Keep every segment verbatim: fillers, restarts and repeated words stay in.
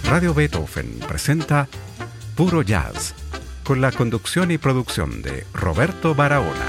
Radio Beethoven presenta Puro Jazz, con la conducción y producción de Roberto Barahona.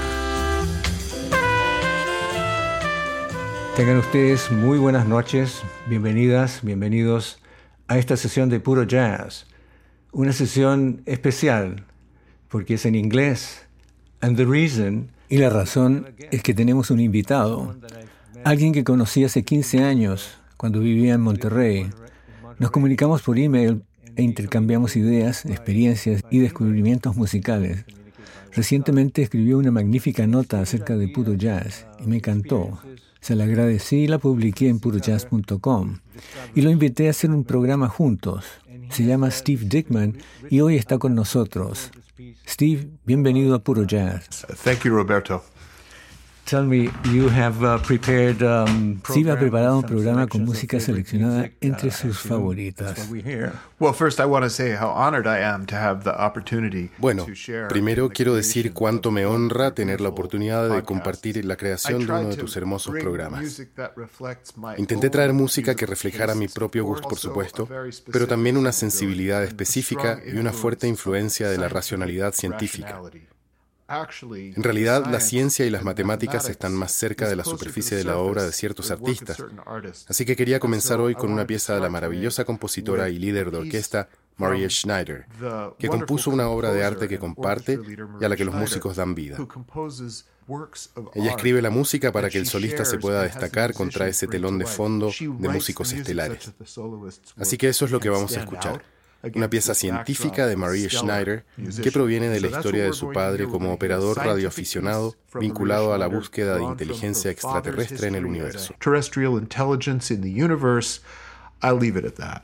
Tengan ustedes muy buenas noches, bienvenidas, bienvenidos a esta sesión de Puro Jazz. Una sesión especial, porque es en inglés. And the reason, y la razón es que tenemos un invitado, alguien que conocí hace quince años, cuando vivía en Monterrey. Nos comunicamos por email e intercambiamos ideas, experiencias y descubrimientos musicales. Recientemente escribió una magnífica nota acerca de Puro Jazz y me encantó. Se la agradecí y la publiqué en puro jazz punto com. Y lo invité a hacer un programa juntos. Se llama Steve Dickman y hoy está con nosotros. Steve, bienvenido a Puro Jazz. Thank you, Roberto. Tell me, you have uh, prepared, um, Steve ha preparado un programa con música seleccionada entre sus favoritas. Well, first I want to say how honored I am to have the opportunity Bueno, to share primero the quiero creation decir cuánto of me this honra tener la wonderful oportunidad de podcast. compartir la creación I de uno tried de to tus hermosos bring programas. music that reflects my Intenté own traer música que musical reflejara mi tastes, propio gusto, por also supuesto, a very specific pero también una sensibility sensibilidad and específica strong y una fuerte influence influencia of de la scientific racionalidad científica. rationality. Actually, En realidad, la science ciencia y las and matemáticas están más cerca de la is closer to superficie the de la obra de surface ciertos than the work of artistas. certain artists. Así que quería comenzar So hoy I con una wanted to pieza de la start maravillosa today compositora y with líder a de piece orquesta from Maria Schneider, the que wonderful compuso una obra de arte composer que and comparte orchestra leader y a la que los Maria músicos Schneider, dan vida. who composes works of Ella art escribe la música para that que el she solista se shares pueda and has the destacar contra musicians ese bring telón to de life. fondo She de writes músicos the music estelares. such that the soloist's Así work que eso es lo que can vamos a stand escuchar. out Una against pieza this científica backdrop de of Maria stellar Schneider musicians. que proviene de la So that's historia what de we're su going to padre hear. We're como going to hear a operador scientific radioaficionado piece from vinculado Maria a la Schneider, búsqueda de drawn from inteligencia her father's extraterrestre en el history as universo. a terrestrial intelligence in the universe. I'll leave it at that.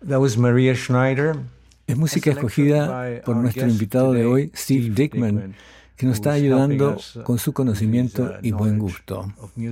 That was Maria Schneider. Es música escogida por nuestro invitado de hoy, Steve Dickman, que nos está ayudando con su conocimiento y buen gusto.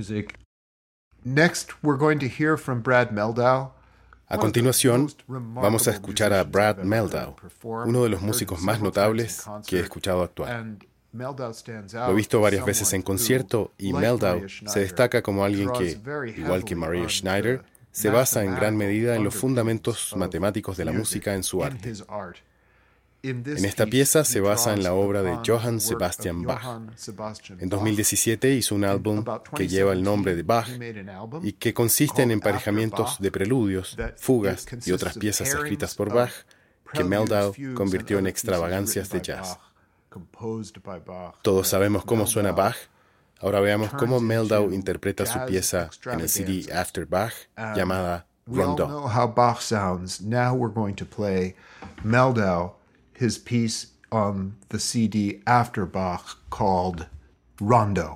Next, we're going to hear from Brad Mehldau. A continuación, vamos a escuchar a Brad Mehldau, uno de los músicos más notables que he escuchado actuar. Lo he visto varias veces en concierto y Mehldau se destaca como alguien que, igual que Maria Schneider, se basa en gran medida en los fundamentos matemáticos de la música en su arte. En esta pieza se basa en la obra de Johann Sebastian Bach. En dos mil diecisiete hizo un álbum que lleva el nombre de Bach y que consiste en emparejamientos de preludios, fugas y otras piezas escritas por Bach que Mehldau convirtió en extravagancias de jazz. Todos sabemos cómo suena Bach. Ahora veamos cómo Mehldau interpreta su pieza en el C D After Bach llamada Rondeau. We all know how Bach sounds. Now we're going to play Mehldau, his piece on the C D After Bach called Rondeau.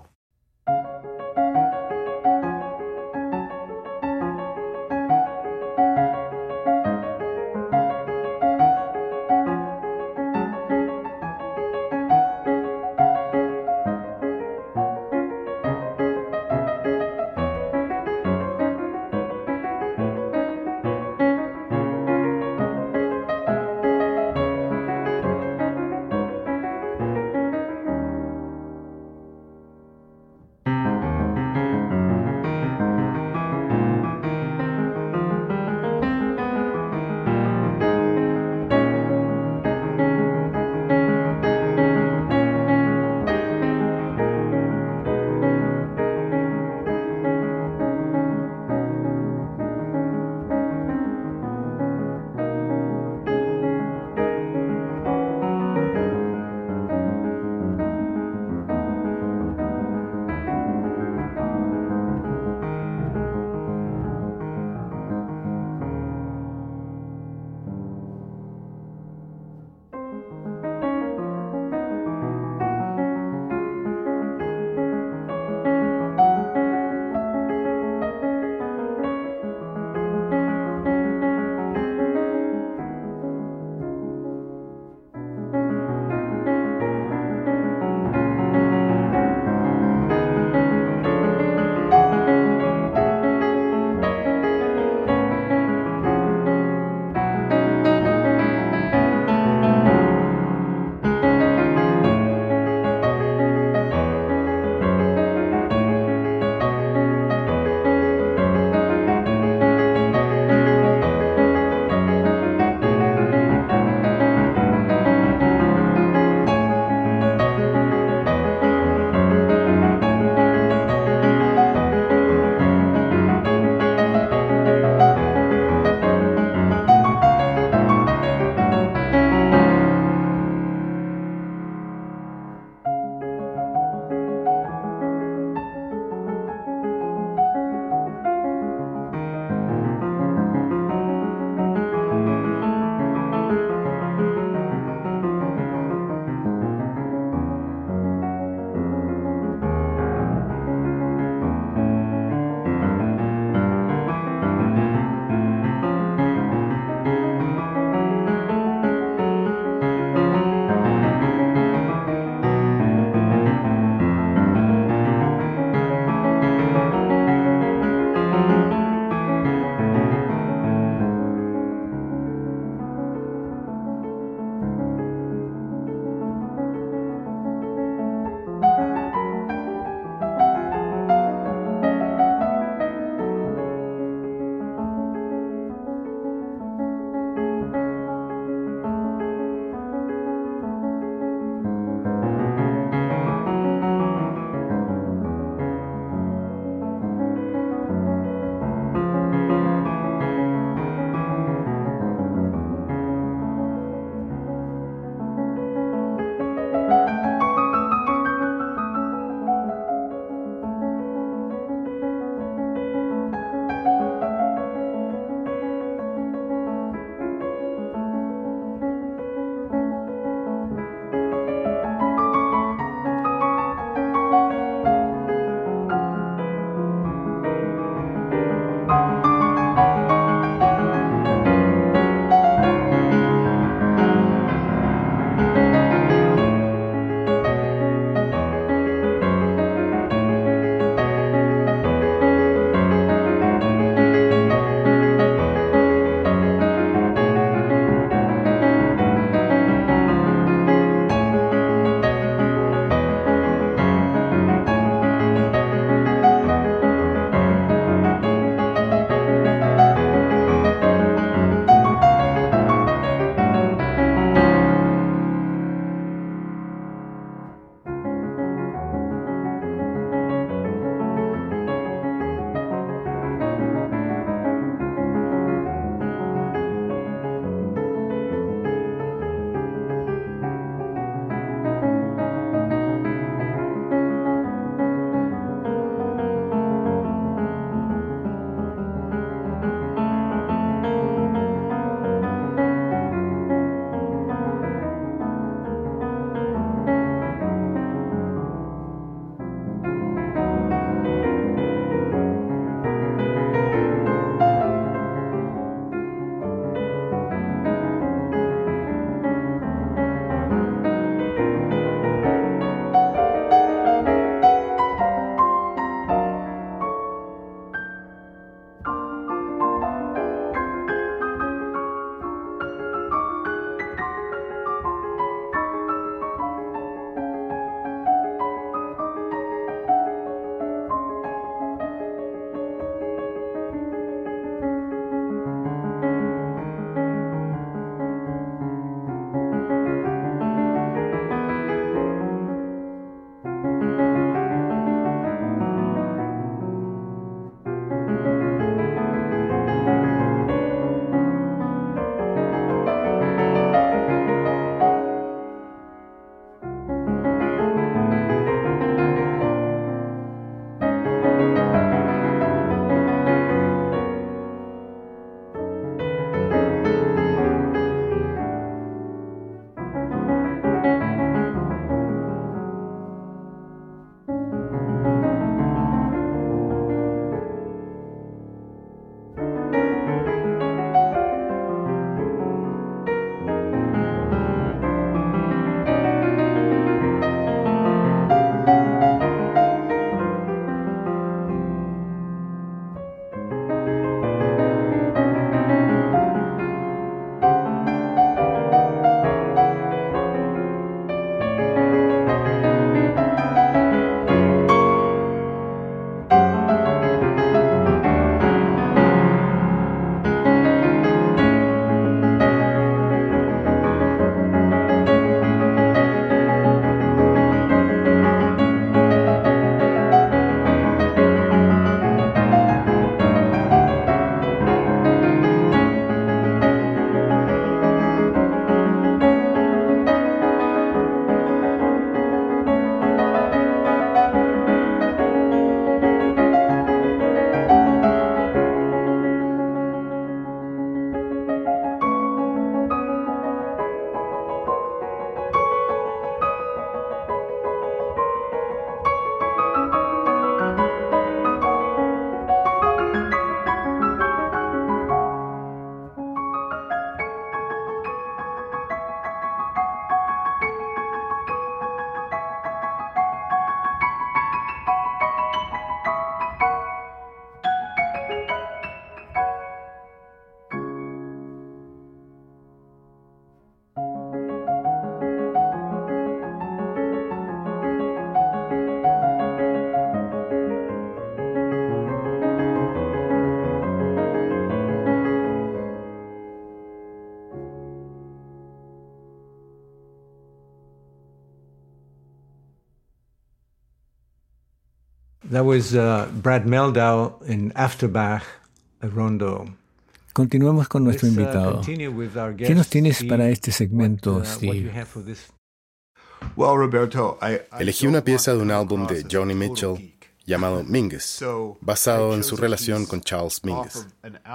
That was uh, Brad Mehldau in After Bach, a rondo. Continuemos con nuestro invitado. ¿Qué nos tienes para este segmento, Steve? Well, Roberto, I, I Elegí una pieza de un álbum de Joni Mitchell llamado Mingus, basado en su relación con Charles Mingus.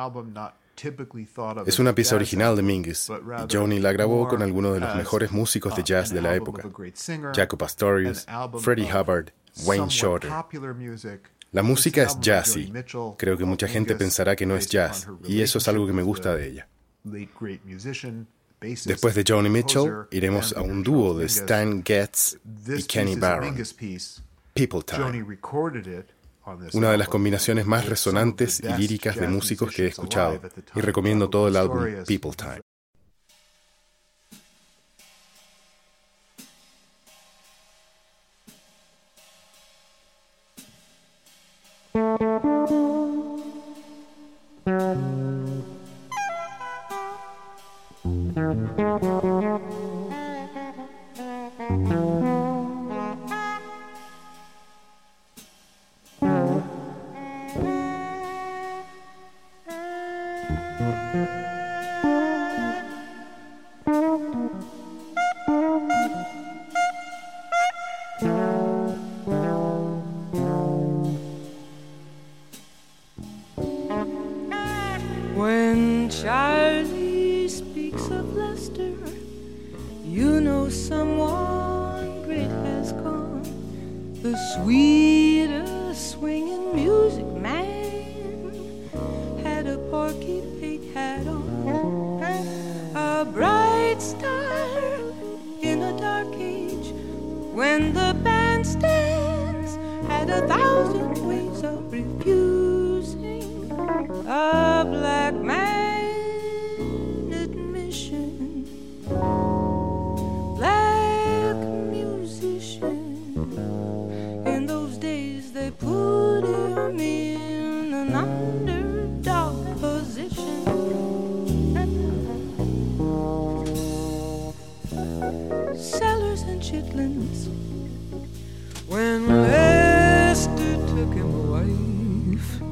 Es una pieza original de Mingus, y Joni la grabó con algunos de los mejores músicos de jazz de la época: Jaco Pastorius, Freddie Hubbard, Wayne Shorter. La música es jazzy. Creo que mucha gente pensará que no es jazz, y eso es algo que me gusta de ella. Después de Joni Mitchell, iremos a un dúo de Stan Getz y Kenny Barron, People Time. Una de las combinaciones más resonantes y líricas de músicos que he escuchado, y recomiendo todo el álbum People Time. When Charlie speaks of Lester, you know someone great has come. The sweetest swinging music man had a Porky Pig hat on, a bright star in a dark age, when the bandstands had a thousand ways of refusing a black man admission. Black musician, in those days they put him in an underdog position. Sellers and chitlins, when Lester took him a wife,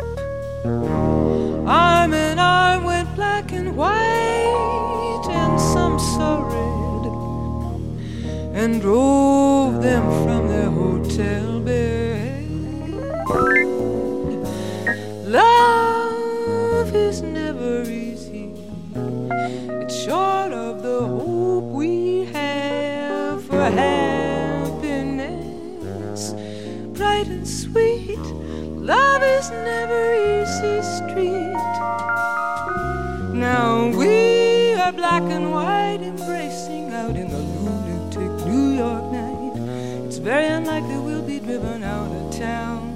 arm in arm went black and white, and some saw red, and drove them from their hotel bed. Love is never easy, it's short of the hope we have for happiness, bright and sweet. Love is never easy street. Now we are black and white, embracing out in the lunatic New York night. It's very unlikely we'll be driven out of town,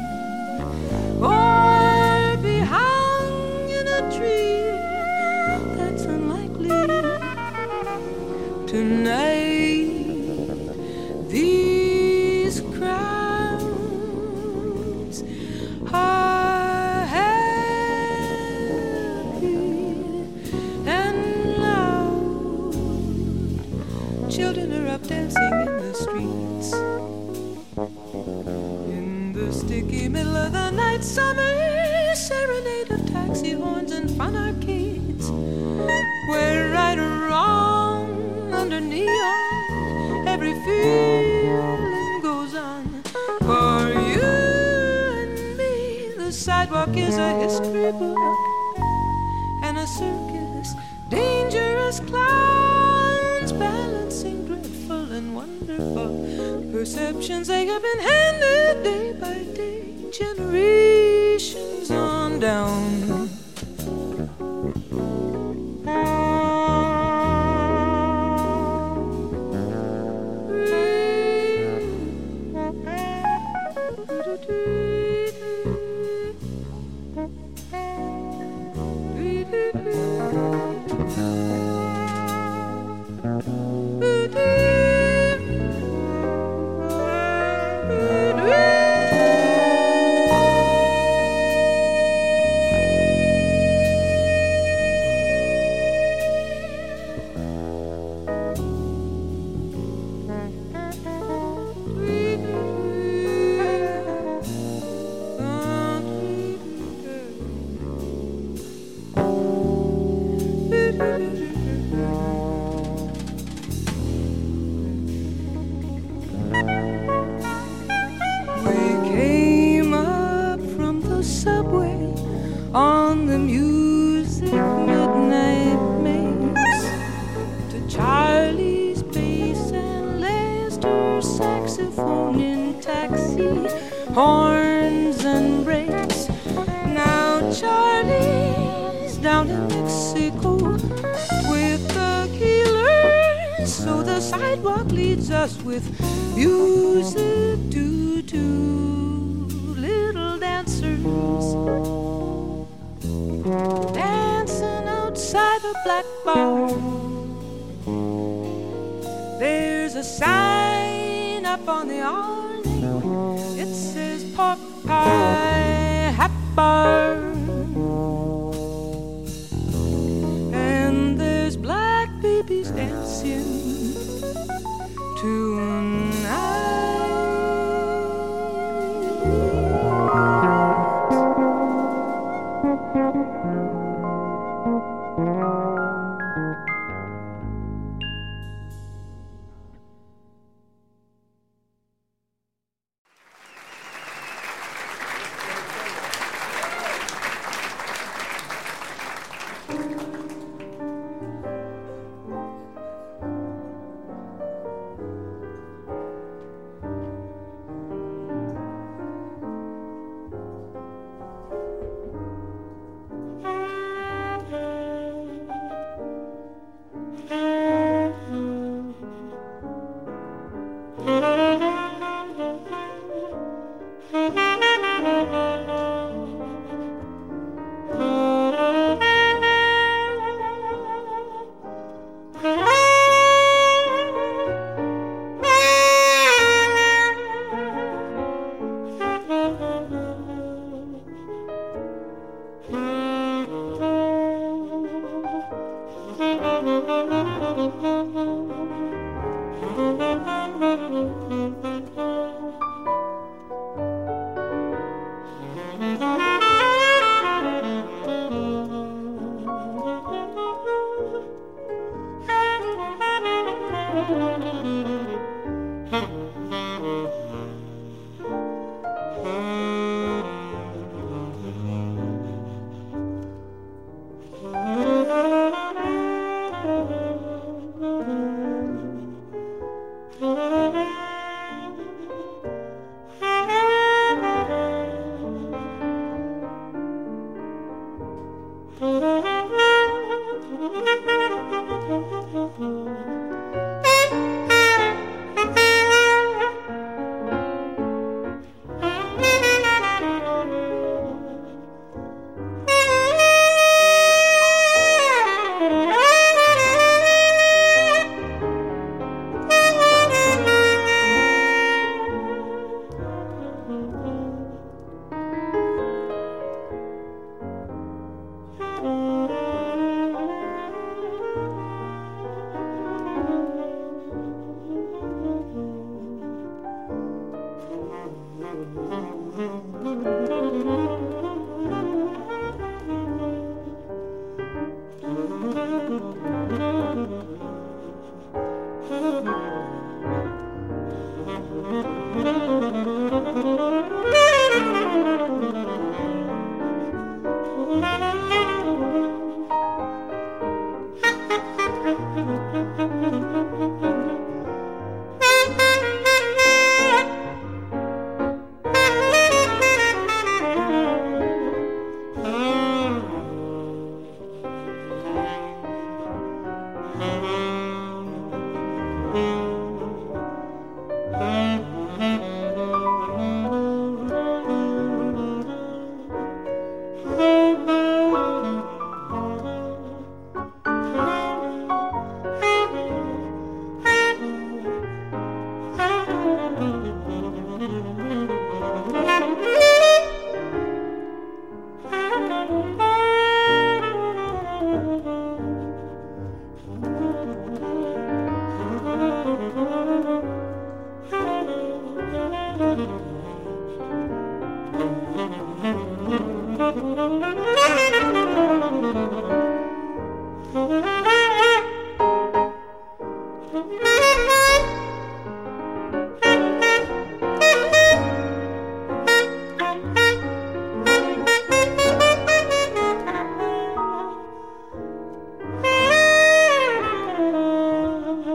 or be hung in a tree. That's unlikely tonight. These crowds are happy and loud. Children are up dancing in the streets. In the sticky middle of the night, summer serenade of taxi horns and fun arcades, where right or wrong under neon, every feeling goes on. For you and me, the sidewalk is a history book and a circus, dangerous clowns balancing dreadful and wonderful perceptions. They have been handed day by day, generations on down. horns and brakes. Now Charlie's down in Mexico with the killers, so the sidewalk leads us with music to two little dancers dancing outside a black bar. There's a sign up on the awning, it says pork pie hat bar. And there's black babies dancing tonight.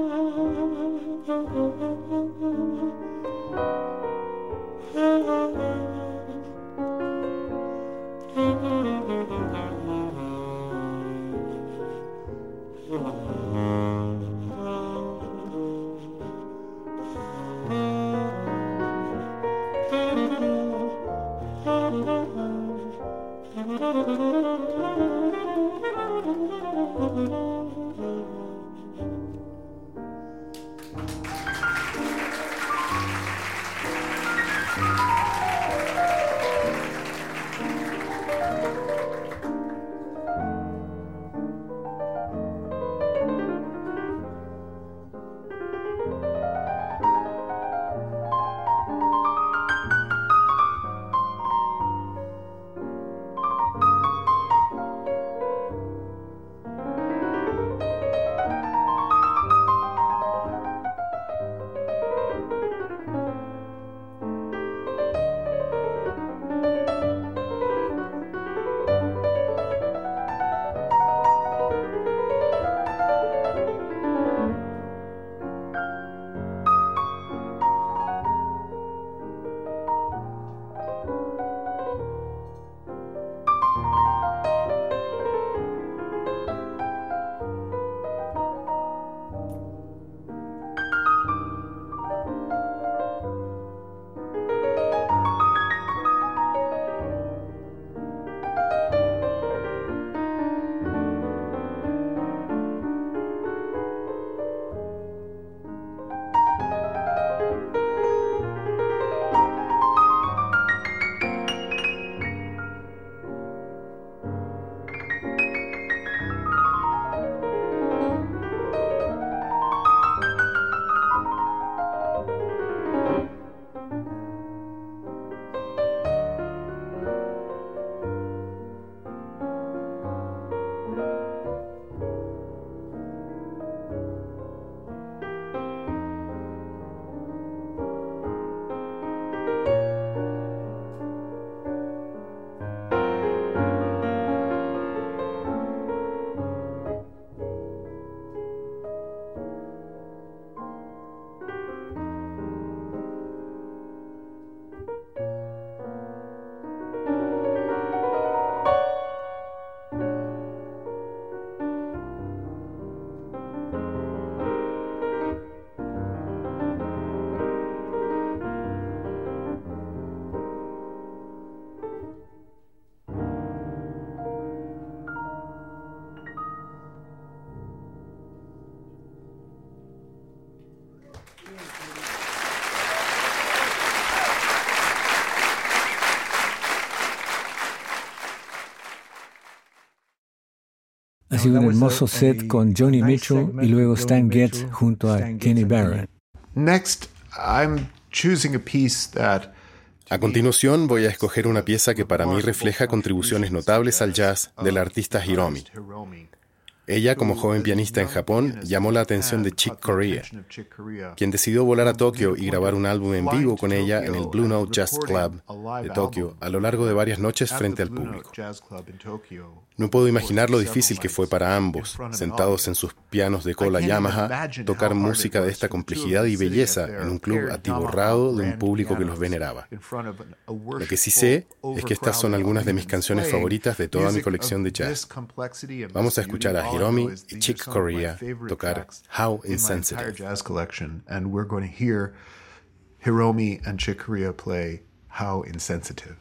Thank you. Ha sido un hermoso set con Joni Mitchell y luego Stan Getz junto a Kenny Barron. Next, I'm choosing a piece that A continuación voy a escoger una pieza que para mí refleja contribuciones notables al jazz de la artista Hiromi. Ella, como joven pianista en Japón, llamó la atención de Chick Corea, quien decidió volar a Tokio y grabar un álbum en vivo con ella en el Blue Note Jazz Club de Tokio a lo largo de varias noches frente al público. No puedo imaginar lo difícil que fue para ambos, sentados en sus pianos de cola Yamaha, tocar música de esta complejidad y belleza en un club atiborrado de un público que los veneraba. Lo que sí sé es que estas son algunas de mis canciones favoritas de toda mi colección de jazz. Vamos a escuchar a Hiromi y Chick Corea tocar How Insensitive. And we're going to hear Hiromi and Chick Corea play How Insensitive.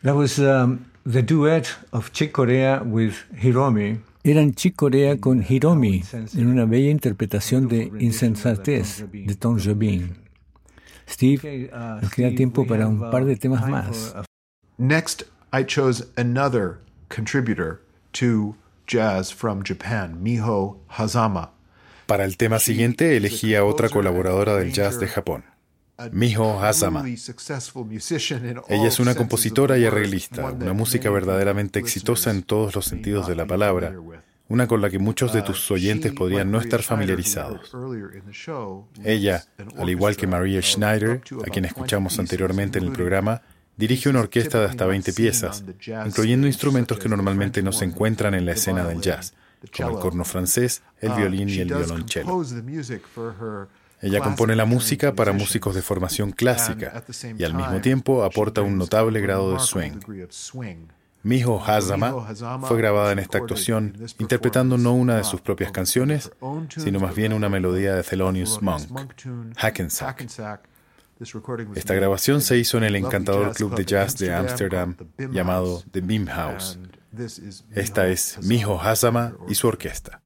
That was um, the duet of Chick Corea with Hiromi. Eran Chick Corea con Hiromi en una bella interpretación de Insensatez de Tom Jobim. Steve, nos queda tiempo para un par de temas más. Next, I chose another contributor to jazz from Japan, Miho Hazama. Para el tema siguiente elegí a otra colaboradora del jazz de Japón, Miho Hazama. Ella es una compositora y arreglista, una música verdaderamente exitosa en todos los sentidos de la palabra, una con la que muchos de tus oyentes podrían no estar familiarizados. Ella, al igual que Maria Schneider, a quien escuchamos anteriormente en el programa, dirige una orquesta de hasta veinte piezas, incluyendo instrumentos que normalmente no se encuentran en la escena del jazz, como el corno francés, el violín y el violonchelo. Ella compone la música para músicos de formación clásica y al mismo tiempo aporta un notable grado de swing. Miho Hazama fue grabada en esta actuación interpretando no una de sus propias canciones, sino más bien una melodía de Thelonious Monk, Hackensack. Esta grabación se hizo en el encantador club de jazz de Ámsterdam llamado The Beam House. Esta es Miho Hazama y su orquesta.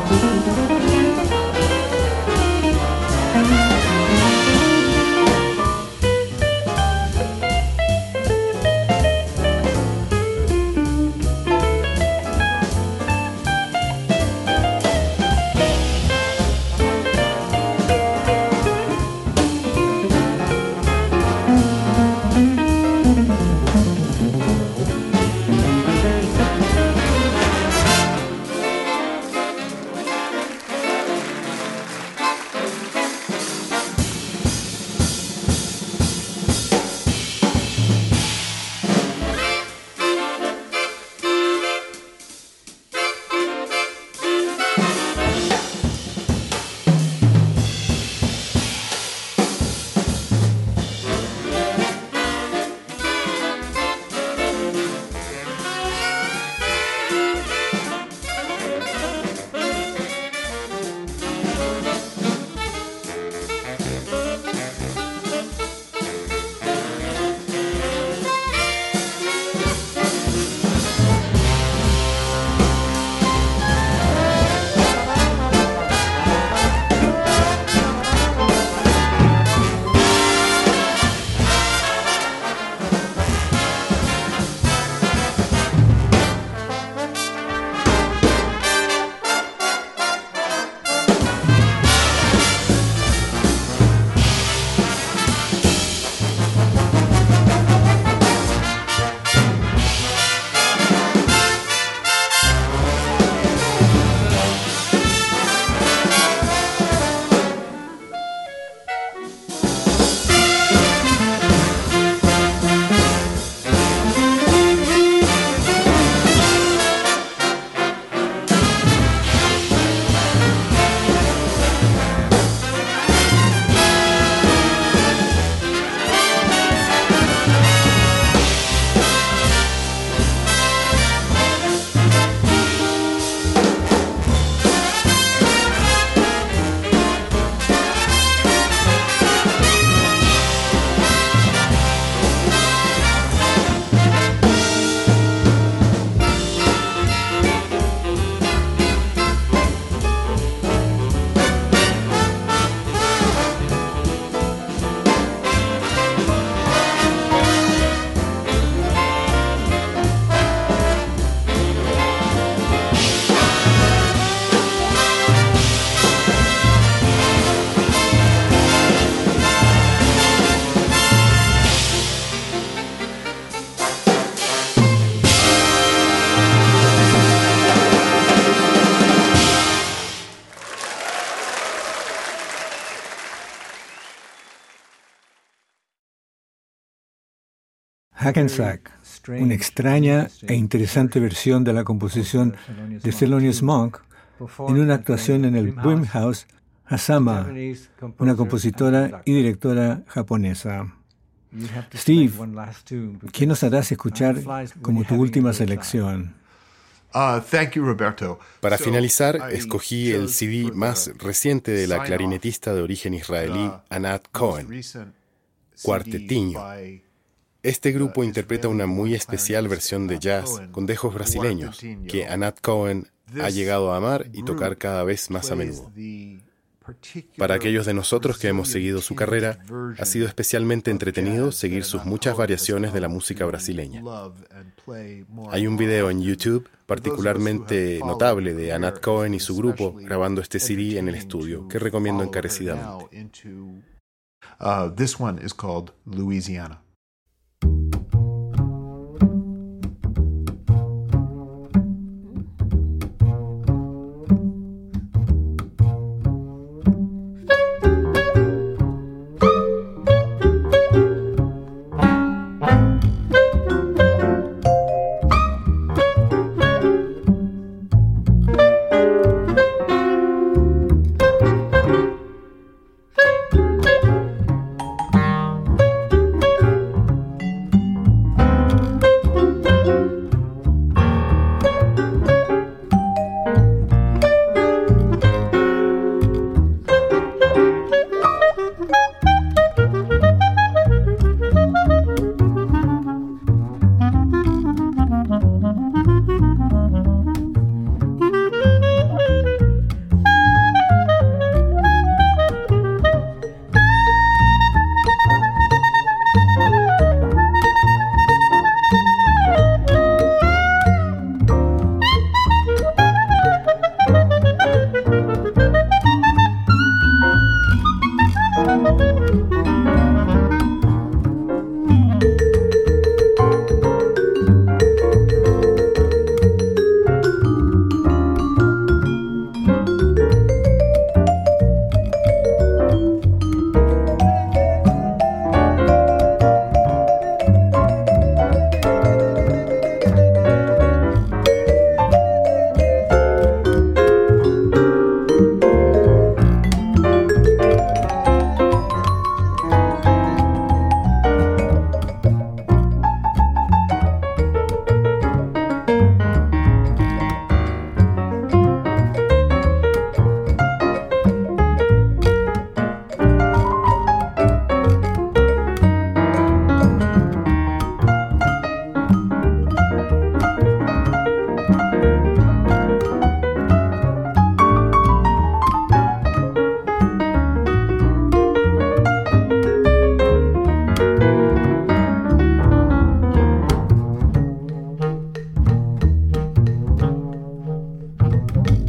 Hackensack, una extraña e interesante versión de la composición de Thelonious Monk en una actuación en el Brimhouse Hasama, una compositora y directora japonesa. Steve, ¿qué nos harás escuchar como tu última selección? Uh, thank you, Roberto. Para finalizar, escogí el C D más reciente de la clarinetista de origen israelí Anat Cohen, Cuartetinho. Este grupo interpreta una muy especial versión de jazz con dejos brasileños que Anat Cohen ha llegado a amar y tocar cada vez más a menudo. Para aquellos de nosotros que hemos seguido su carrera, ha sido especialmente entretenido seguir sus muchas variaciones de la música brasileña. Hay un video en YouTube particularmente notable de Anat Cohen y su grupo grabando este C D en el estudio, que recomiendo encarecidamente. Uh, this one is called Louisiana.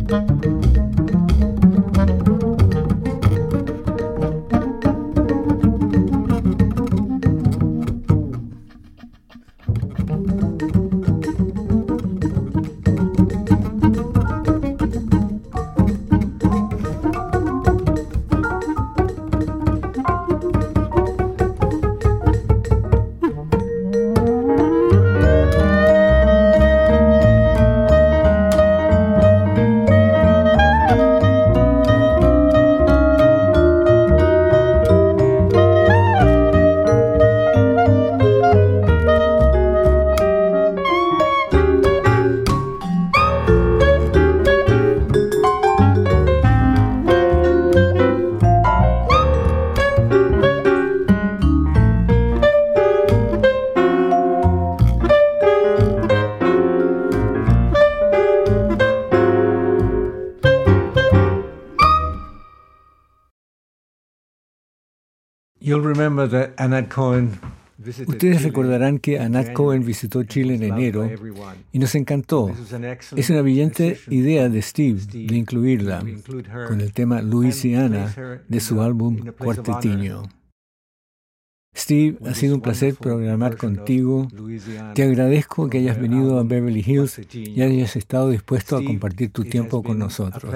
Ustedes recordarán que Anat Cohen visitó Chile en enero y nos encantó. Es una brillante idea de Steve de incluirla con el tema Louisiana de su álbum Cuartetinho. Steve, ha sido un placer programar contigo. Te agradezco que hayas venido a Beverly Hills y hayas estado dispuesto a compartir tu tiempo con nosotros.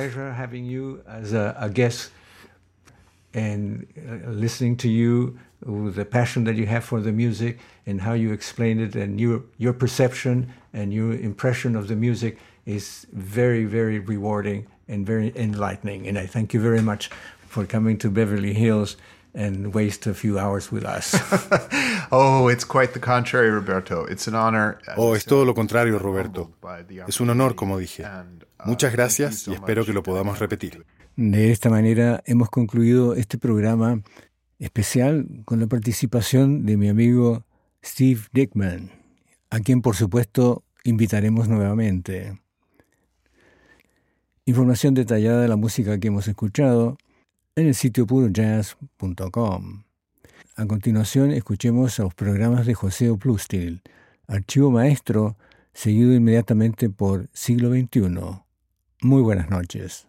And uh, listening to you, uh, the passion that you have for the music and how you explain it, and your your perception and your impression of the music is very, very rewarding and very enlightening. And I thank you very much for coming to Beverly Hills and waste a few hours with us. Oh, it's quite the contrary, Roberto. It's an honor. Oh, es todo lo contrario, Roberto. Es un honor, como dije. Muchas gracias y espero que lo podamos repetir. De esta manera hemos concluido este programa especial con la participación de mi amigo Steve Dickman, a quien por supuesto invitaremos nuevamente. Información detallada de la música que hemos escuchado en el sitio puro jazz punto com. A continuación escuchemos a los programas de José Oplustil, Archivo Maestro, seguido inmediatamente por Siglo veintiuno. Muy buenas noches.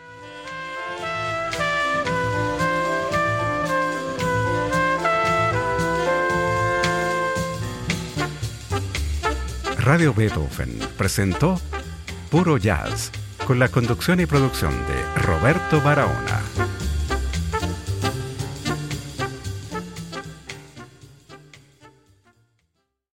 Radio Beethoven presentó Puro Jazz, con la conducción y producción de Roberto Barahona.